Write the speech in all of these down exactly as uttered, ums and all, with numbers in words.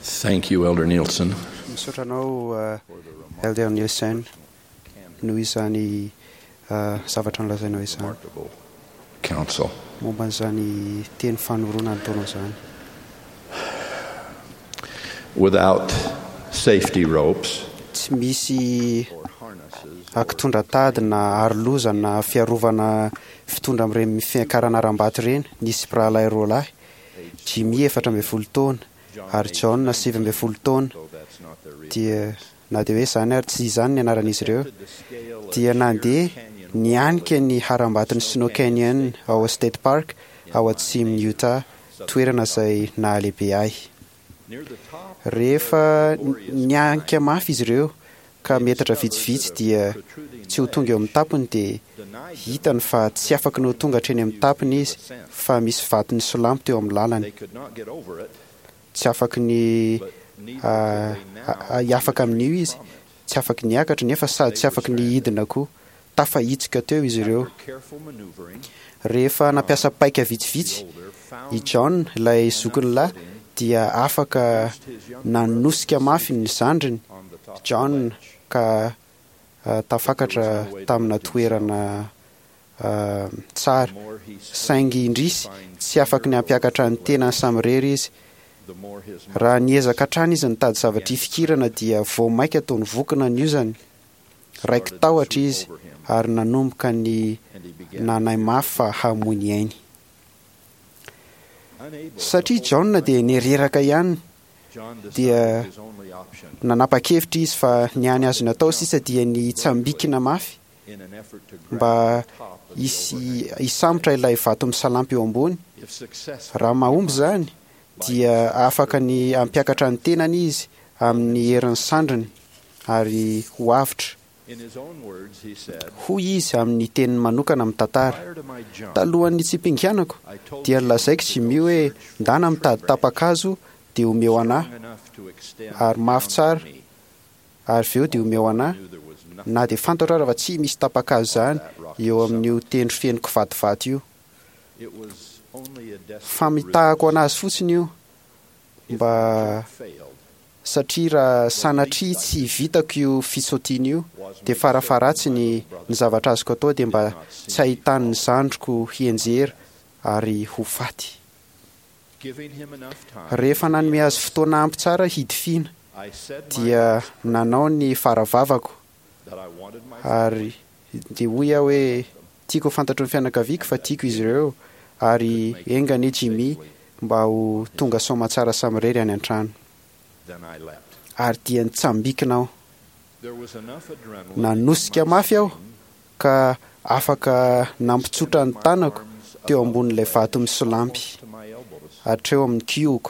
Thank you, Elder Nielsen. Misotranao Elder Nielsen noho izany zavatra nolazainao izany Counsel. momba n'izany teny fanorona nataonao izany. Without safety ropes, Tsy misy akitondra tady na aroloza na fiarovana fitondra amin'ireny fiakarana aram-bato ireny. Nisy mpirahalahy roa lahy, Jimmy efatra ambin'ny folo taona ary John sivy ambin'ny folo taona, dia na dia hoe izany ary tsy izany ny anaran'izy ireo, dia nandeha nianika ny harambaton'ny Snow Canyon ao State Park ao atsimon'ny Utah, toerana izay nahalehibe ahy. Rehefa nianika mafy izy ireo ka metatra vitsivitsy dia tsy ho tonga eo amin'ny tapony, dia hitany fa tsy afaka no tonga hatreny amin'ny tapony izy, fa misy vatony solampy teo amin'ny lalany. Tsy afaka ny hiafaka amin'io izy, tsy afaka niakatra nefa sady tsy afaka ny hidina koa. Tafahitsika teo izy ireo. Rehefa nampiasa paika vitsivitsy, i John ilay zokiny lahy dia afaka nanosika mafy ny zandriny John ka uh, tafakatra tamina toerana uh, tsara. Saingy indrisy tsy afaka ny hampiakatra ny tenany samirery izy. Raha niezaka hatrany izy nitady zavatra ifikirana dia vao maika ataony vokina ny izany. Raiky tahotra izy ary nanomboka ny nanay mafy fa hamony ainy. Satria John dia nireraka ihany, dia nanapa-kevitra izy fa ny any azo natao sisa dia ny tsambikina mafy mba isy hisambotra ilay vato misalampy eo ambony. Raha mahomby izany dia afaka ny hampiakatra ny tenany izy amin'ny herin'ny sandriny ary ho avitra. Hoy izy amin'ny teniny manokana amin'ny tantara: talohan'ny tsy mpingianako dia nilazaiko Jimmy hoe ndana mitady tapa-kazo dia omeo anahy ary mafy tsara, ary veo dia omeo anahy, na dia fantatra raha tsy misy tapa-kazo izany eo amin'io tendro fenoko vatovato io. Famitahako anazy fotsiny io, mba satria raha sanatria tsy vitako io fisaotiana io dia farafaratsiny ny zavatra azoko atao dia mba tsy ahitany ny zandriko hienjera ary ho faty. Rehefa nanome azy fotoana ampy tsara hidifina dia nanao ny faravavako ary dia hoy aho hoe tiako fantatro ny fianakaviako fa tiako izy ireo, ary engane Jimmy mba ho tonga soamantsara samirery any an-trano. Ary dia nitsambikina aho, nanosika mafy aho ka afaka nampitsotra ny tanako teo ambon'ilay vato misolampy hatreo amin'ny kioko.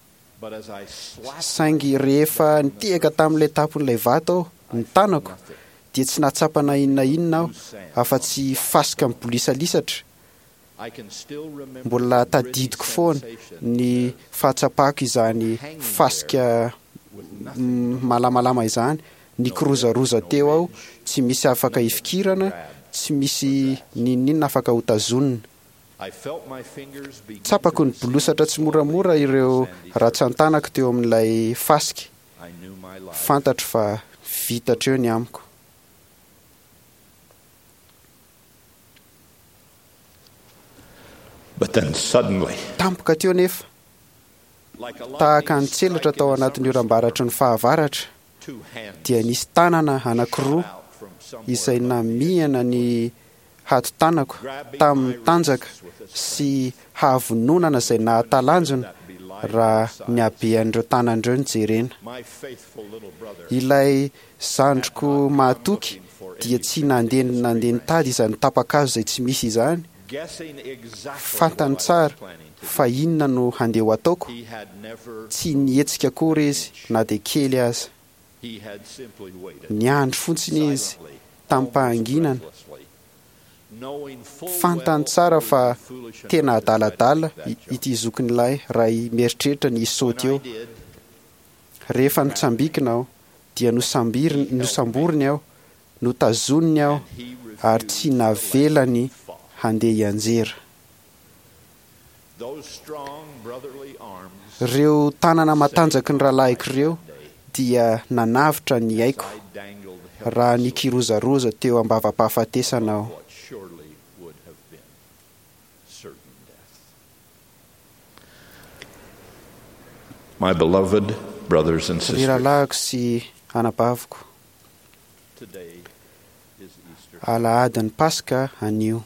Saingy rehefa nitehaka tamin'ilay tapon'ilay vato aho ny tanako dia tsy nahatsapana inona inona aho afa-tsy fasika mibolisalisatra. Mbola tadidiko foana ny fahatsapako izany fasika malamalama izany, ny kirozaroza teo aho, tsy misy afaka hifikirana, tsy misy ninninona afaka hotazonina. Tsapako ny bolosatra tsy moramora ireo ratsan-tanako teo amin'ilay fasika. Fantatro fa vitatra eo ny amiko. But then suddenly, tampoka teo nefa, tahaka ny tselatra tao anatin'ny oram-baratry ny fahavaratra, dia nisy tanana anankiroa izay namihana ny hato-tanako tamin'ny tanjaka sy hahavononana izay nahatalanjona raha ny habean'ireo tanan'ireo nijerena. Ilay zandriko mahatoky dia tsy nandeha nandeha nitady izany tapa-kazo izay tsy misy izany, fantany tsara fa inona no handeha ho ataoko. Tsy nihetsika akory izy na dia kely aza. Niandry fotsiny izy tamin'ny-pahanginana, fantany tsara fa tena adaladala ity zokin'ilay raha mieritreritra ny isaoty eo. Rehefa nitsambikina aho dia nosamboriny aho, notazoniny aho ary tsy navelany handeha hianjera. Ireo tanana matanjaka ny rahalahyko ireo dia nanavitra ny aiko raha nikirozaroza teo ambava-pahafatesana aho. My beloved brothers and Ry sisters, rahalahyko sy anabaviko, today is Easter. alahadin'ny Paska anio.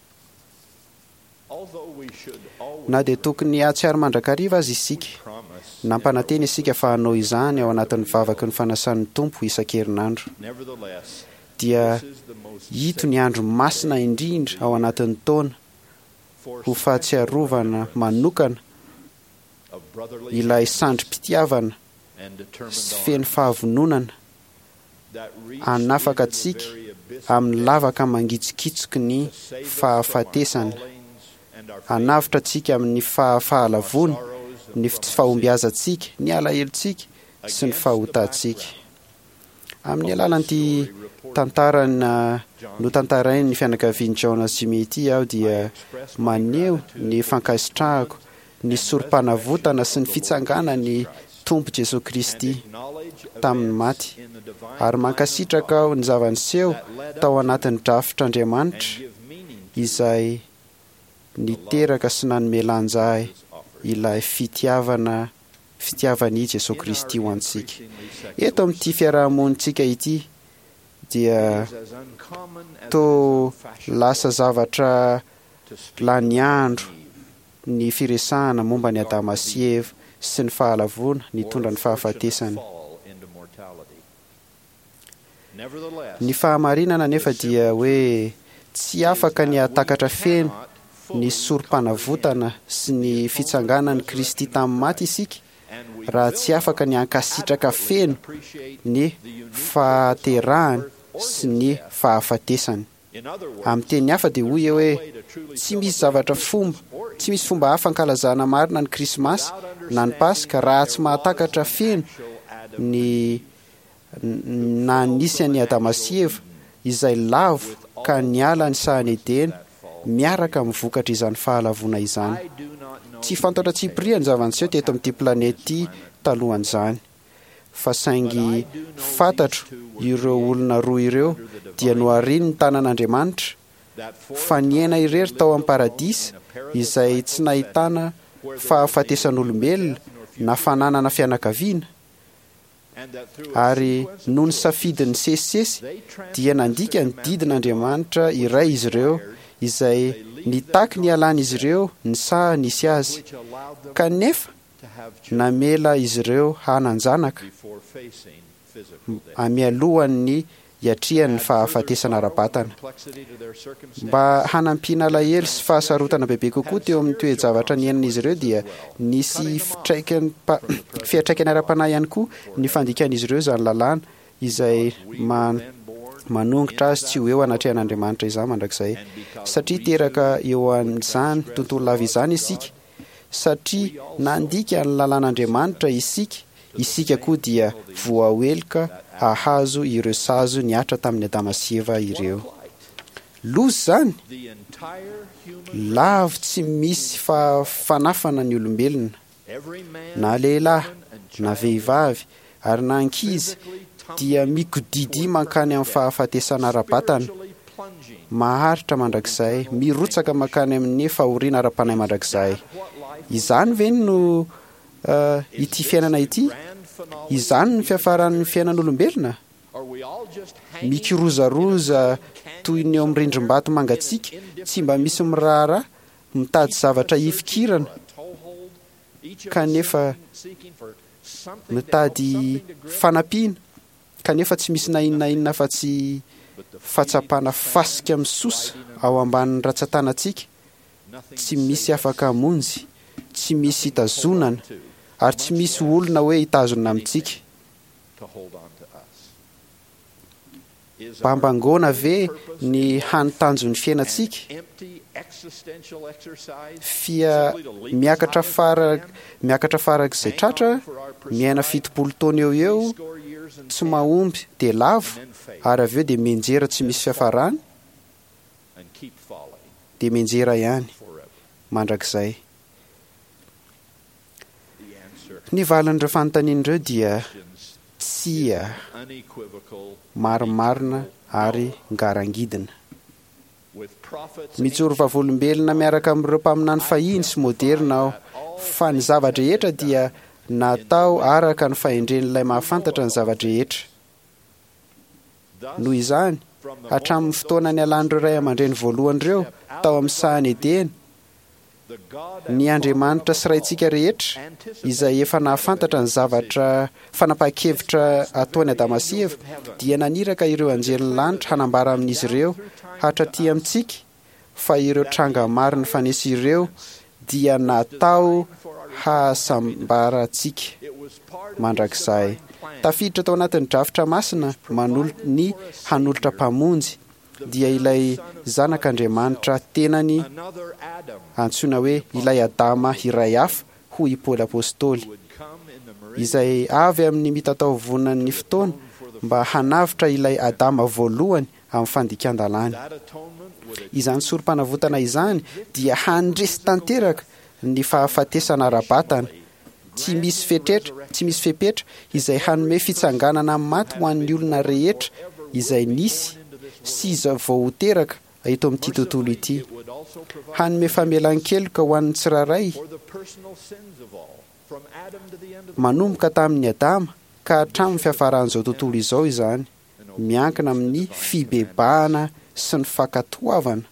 Although we should always Na dia tokony ahatsiaro mandrakariva azy isika, promise, nampananteny isika fa hanao izany ao anatin'ny vavaky ny fanasan'ny Tompo isan-kerinandro. nevertheless, Dia this is the most hito ny andro masina indrindra ao anatin'ny taona for ho fahatsiarovana manokana of brotherly ilay sandry-pitiavana and determined sy honor feno fahavononana that reach hanafaka into the antsika very abyss amin'ny lavaka mangitsikitsika ny to save us fahafatesana, from our fallings and our hanafitra antsika amin'ny fahafahalavona, sorrows ny tsy fahombiazantsika, ny alahelontsika sy ny fahotantsika. Amin'ny alalan'ity tantarana no tantarainy ny fianakavian'i Jonas Jimmy ity aho dia maneho ny fankasitrahako ny sorom-panavotana sy ny fitsangana ny Tompo Jesosy Kristy knowledge of tamin'ny maty, in the divine ary mankasitraka aho ny zava-niseho tao anatin'ny drafitr'Andriamanitra give meaning izay niteraka sy nanomelanjahy ilay fitiavana fitiavany Jesosy Kristy ho antsika. Eto amin'ity fiarahamonintsika ity dia as uncommon as to lasa zavatra lany andro ny firesahana momba ny Adama sy Eva sy ny fahalavona nitondra ny fahafatesana. fall into mortality. Nevertheless, Ny fahamarinana nefa dia hoe tsy afaka ny atakatra feno ny sorom-panavotana sy ny fitsanganan'ny Kristy tamin'ny maty isika and we raha tsy afaka ny ankasitraka feno ny fahaterahany sy ny fahafatesany. in other words, Amin'ny teny hafa dia hoy eo hoe tsy misy zavatra fomba, tsy misy fomba hafa ankalazana marina ny Krismasy na ny Paska raha tsy mahatakatra feno ny n- na nisy an'i Adama sy Eva izay lavo ka niala ny sahany Edena miaraka amin'ny vokatra izany fahalavona izany. I do not know Tsy fantatra tsipria ny zava-niseho teto amin'ity planety ity talohan'izany, fa saingy fantatro ireo olona roa ireo dia nohariany ny tanan'Andriamanitra that for fa niaina irery tao amin'ny paradisa izay tsy nahitana fahafatesan'olombelona na fananana fianakaviana, and that through a ary noho ny safidin'ny sesisesy dia nandika ny didin'Andriamanitra iray izy ireo izay nitaky ny alana izy ireo ny saha nisy azy, which allowed them kanefa to have children namela izy ireo hananjanaka before facing physical death. amialohan'ny hiatrihan'ny fahafatesana ara-batana. Complexity to their circumstances. Mba hanampiana alahelo sy fahasarotana bebe kokoa teo amin'ny toe-javatra niainan'izy ireo dia nisy fitraikany pa- fiatraikany ara-panahy ihany koa ny fandikan'izy ireo izany lalàna izay man- manongotra azy tsy ho eo anatrehan'Andriamanitra izany mandrakizay, satria teraka eo an'izany tontolo lava izany isika, satria nandika ny lalàn'Andriamanitra isika, isika koa dia voahoelika hahazo ireo sazo niatra tamin'ny Adama sy Eva ireo. Lozy zany, The entire human lavo tsy misy fa fanafana ny olombelona, every man na lehilahy na vehivavy ary na ankizy dia mikodidi mankany amin'ny fahafatesana ara-batana, actually plunging maharitra mandrakizay, mirotsaka mankany amin'ny fahoriana ara-panahy mandrakizay. Izany ve no uh, ity fiainana ity? grand finale. Izany ny fiafaran'ny fiainan'olombelona? Are we all just hanging Mikirozaroza toy ny eo amin'ny rindrim-bato mangatsiaka, tsy mba misy miraharaha, mitady zavatra hifikirana, a toehold, each of kanefa us seeking for something to help, mitady something to grab, fanampiana, kanefa tsy misy na inona inona fa tsy but the fatsapana fasika misosa ao ambanin'ny ratsan-tanantsika, nothing tsy misy afaka hamonjy, tsy misy hitazonana, to ary tsy misy olona hoe hitazona amintsika. to hold on to us. Is our Bambangona ve ny hanitanjon'ny fiainantsika? empty existential exercise Fia simply to leap miakatra aside fara from miakatra farak'izay tratra, miaina fitopolo taona eo eo, score years and tsy mahomby dia lavo, ary avy eo dia menjera tsy misy fiafarany, and keep falling dia menjera ihany forever? mandrakizay. The ny valan'ireo fanontanian'ireo dia tsy marimarina ary ngarangidina. Mijoro vavolombelona miaraka amin'ireo mpaminany fahiny sy moderna aho, fa ny zavatra rehetra dia natao araka ny fahendren'ilay mahafantatra ny zavatra rehetra. Noho izany, hatramin'ny fotoana ny alan'ireo ray aman-dreny voalohan'ireo tao amin'ny sahany Edena, ny Andriamanitra sy raintsika rehetra izay efa nahafantatra ny zavatra fanapahan-kevitra ataony Adama sy Eva dia naniraka ireo anjelin'ny lanitra hanambara amin'izy ireo hatraty amintsika fa ireo tranga mariny fanesy ireo dia natao hahasambarantsika mandrakizay. Tafiditra tao anatin'ny drafitra masina manolo ny hanolotra mpamonjy dia ilay zanak'Andriamanitra tenany antsoina hoe ilay Adama iray hafa hoy i Paoly apôstôly, izay avy amin'ny mitatao vonan'ny fotoana mba hanavitra ilay Adama voalohany amin'ny fandikan-dalàna. Izany sorom-panavotana izany dia handresy tanteraka ny fahafatesana ara-batana, tsy misy fepetra, tsy misy fepetra izay hanome fitsanganana maty ho an'ny olona rehetra izay nisy sy izay vao ho teraka eto amin'ity tontolo ity. Hanome famelan-keloka ho an'ny tsiraray manomboka tamin'ny Adama ka hatramin'ny fiafaran'izao tontolo izao izany, miankina amin'ny fibebahana sy ny fankatoavana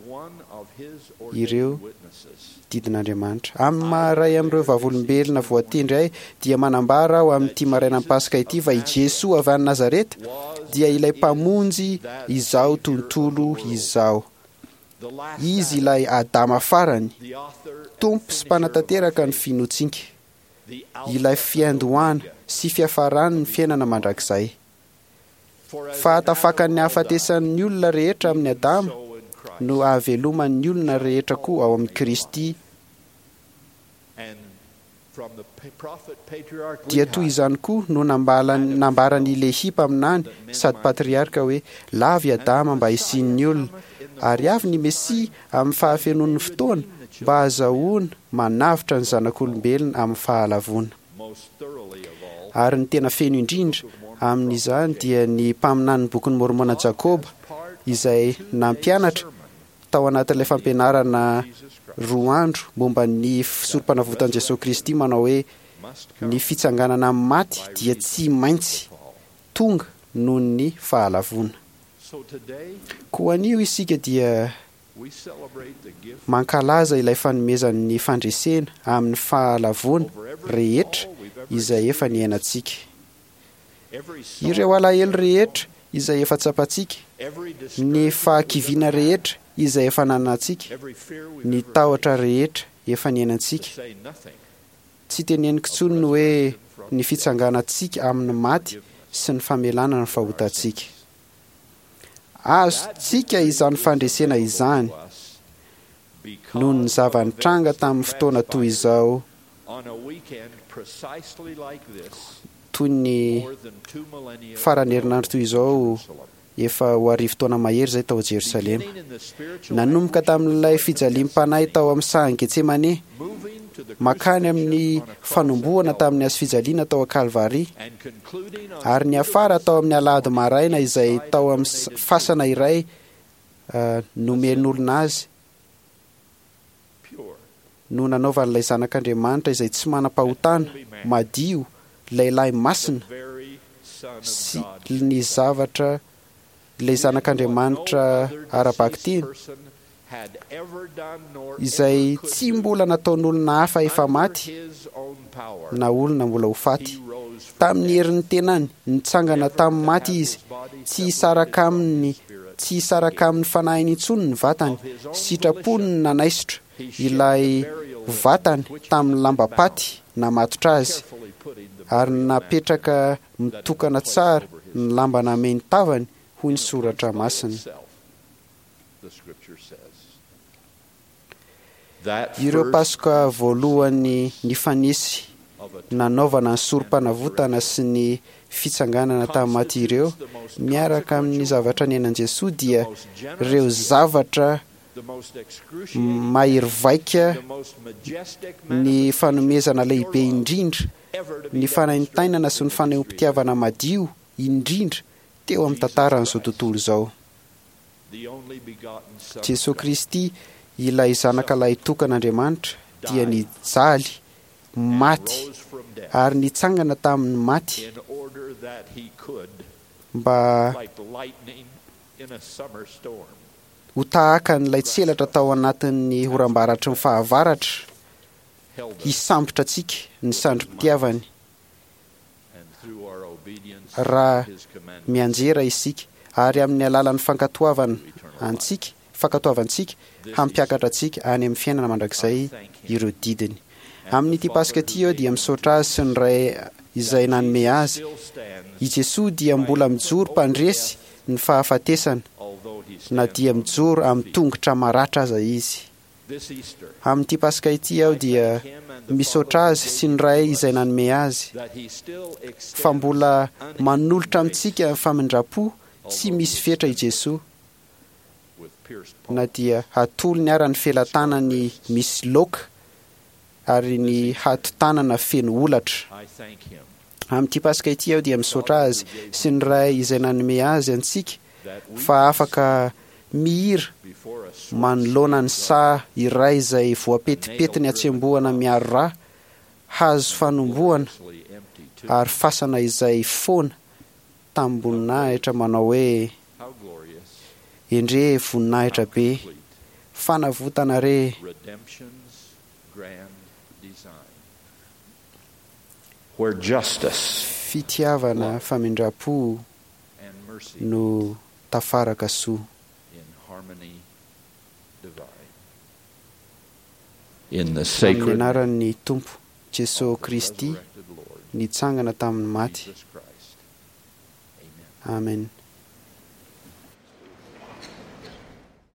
ireo didin'Andriamanitra. Amin'ny maharay amin'ireo vavolombelona voatendry ahy dia manambara aho amin'ity maraina Pasika ity fa i Jesoa avy any Nazareta dia ilay mpamonjy izao tontolo izao. Izy ilay Adama farany, tompo sy mpanatanteraka ny finoantsinka, ilay fiandohana sy fiafarany ny fiainana mandrakizay. Fahatafakan'ny hahafatesan'ny olona rehetra amin'ny Adama no hahaveloman'ny olona rehetra koa ao amin'ny Kristy. Dia toy izany koa no nambarany Lehipa aminany sady patriarka hoe lavy Adama mba hisian'ny olona, ary avy ny Mesia amin'ny fahafenon'ny fotoana mba hahazahoana manavitra ny zanak'olombelona amin'ny fahalavona. Ary ny tena feno indrindra amin'izany dia ny mpaminany bokin'ny Mormona Jakoba izay nampianatra tao anatin'ilay fampianarana roa andro momba ny sorom-panavotan'i Jesosy Kristy manao hoe ny fitsanganana amin'ny maty dia tsy maintsy tonga noho ny fahalavona. Koa anio isika dia mankalaza ilay fanomezan'ny fandresena amin'ny fahalavona rehetra izay efa niainantsika. Ireo alahelo rehetra izay efa tsapantsika, ny fahakiviana rehetra izay efa nanantsika, ny tahotra rehetra efa niainantsika. Tsy teneniko intsony ny hoe ny fitsanganantsika amin'ny maty sy ny famelana ny fahotantsika. Azontsika izany fandresena izany noho ny zava-nitranga tamin'ny fotoana toy izao, toy ny farany herinandro toy izao efa ho arivo taona mahery izay tao Jerosalema. Nanomboka tamin'ilay fijaliam-panahy tao amin'ny sahan'i Getsemane, makany amin'ny fanombohana tamin'ny hazo fijaliana tao a-Kalvari, ary ny afara tao amin'ny alahady maraina izay tao amin'ny fasana iray uh, nomen'olona azy no nanaovan'ilay zanak'Andriamanitra izay tsy manam-pahotana, madio, lehilahy masina sy ny zavatra ilay zanak'Andriamanitra ara-baka teny izay tsy mbola nataon'olona hafa efa maty na olona mbola ho faty. Tamin'ny herin'ny tenany nitsangana tamin'ny maty izy, tsy hisaraka aminy tsy hisaraka amin'ny fanahiny intsony ny vatany, sitrapony ny nanaisitra ilay vatany tamin'ny lamba-paty namatotra azy, ary napetraka mitokana tsara ny lamba nameny tavany hoy ny soratra masina. Ireo pasoka voalohany ny fanesy nanaovana ny sorom-panavotana sy ny fitsanganana tamin'ny maty ireo miaraka amin'ny zavatra niainan Jesosy dia ireo zavatra mahery vaika ny fanomezana lehibe indrindra, ny fanaintainana sy ny faneom-pitiavana madio indrindra teo amin'ny tantaran'izao tontolo izao. Jesosy Kristy, ilay zanak'ilay tokan'Andriamanitra, dia nijaly maty ary nitsangana tamin'ny maty mba ho tahaka n'ilay tselatra tao anatin'ny oram-baratry ny fahavaratra, hisambotra antsika ny sandrom-pitiavany raha mianjera isika, ary amin'ny alalan'ny fankatoavana antsika fankatoavantsika hampiakatra antsika any amin'ny fiainana mandrakizay ireo didiny. Amin'ity pasika ity eo dia misaotra azy sy ny ray izay nanome azy. I Jesosy dia mbola mijoro mpandresy ny fahafatesana, na dia mijoro amin'ny tongotra maratra aza izy. Amin'ity pasika ity aho dia misaotra azy sy ny ray izay nanome azy fa mbola manolotra amintsika famindrapo tsy misy fetra i Jesosy, na dia hatolo ny ara-ny felan-tanany misy loka ary ny hato-tanana feno olatra. Amin'ity pasika ity aho dia misaotra azy sy ny ray izay nanome azy antsika fa afaka mihira manoloana ny saha iray izay voapetipeti ny atsembohana miaro rà, hazo fanombohana ary fasana izay foana tamin'ny voninahitra manao hoe endre voninahitra be, fanavotana re. Fitiavana, famindrapo no tafaraka soa. Amin'ny anaran'ny Tompo Jesosy Kristy nitsangana tamin'ny maty. Amen.